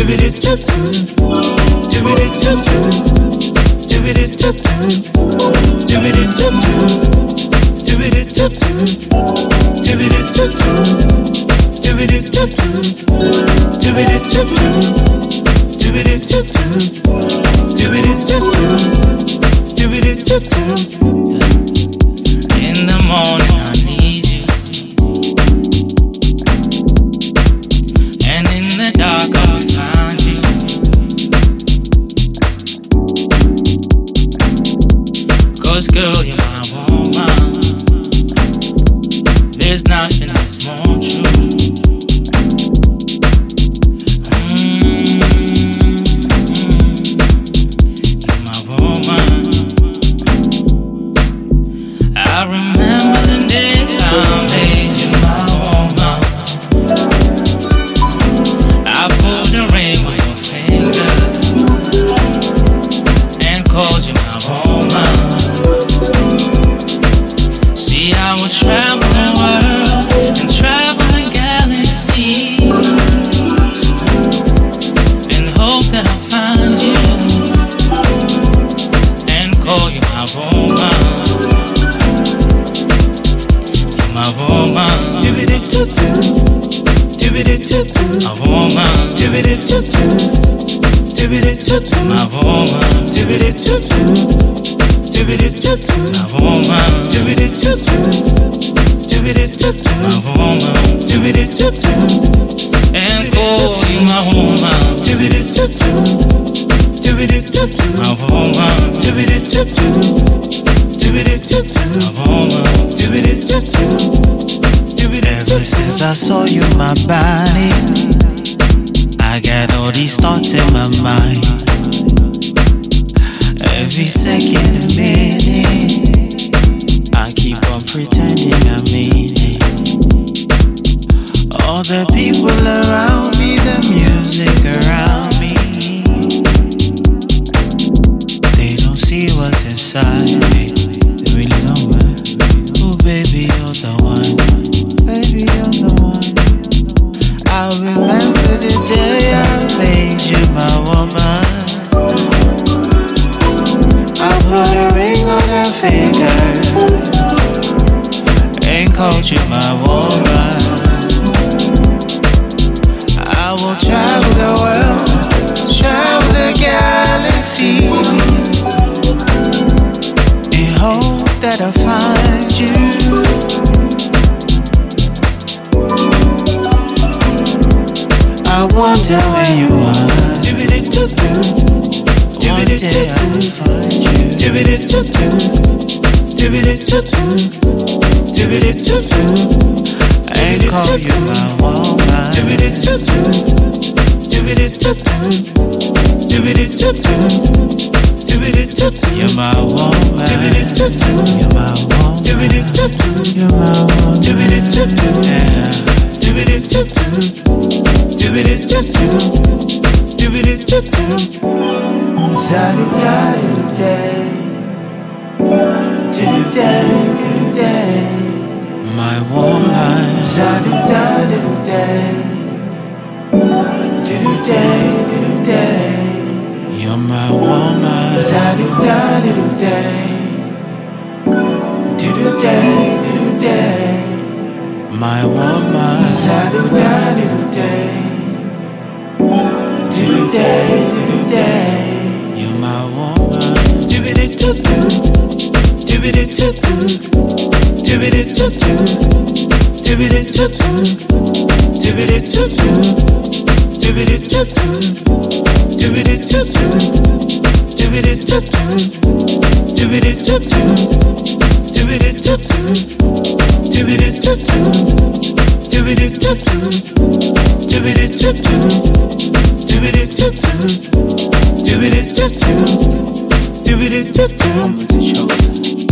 Ever since I saw you, my body, I got all these thoughts in my mind. Every second, a minute, I keep on pretending I mean it. All the people around me, the music around me, they don't see what's inside me. They really don't, man. Oh, baby, you're the one. Baby, you're the one. I remember the day I made you my woman. I put a ring on her finger and called you my woman. I will travel the world, travel the galaxy, in hope that I find you. I wonder where you are. One day I will find you and call you my woman. You're my woman. You're my woman. You're my woman. Yeah. My woman. You're my woman. My woman. You're my woman. I'm the chosen.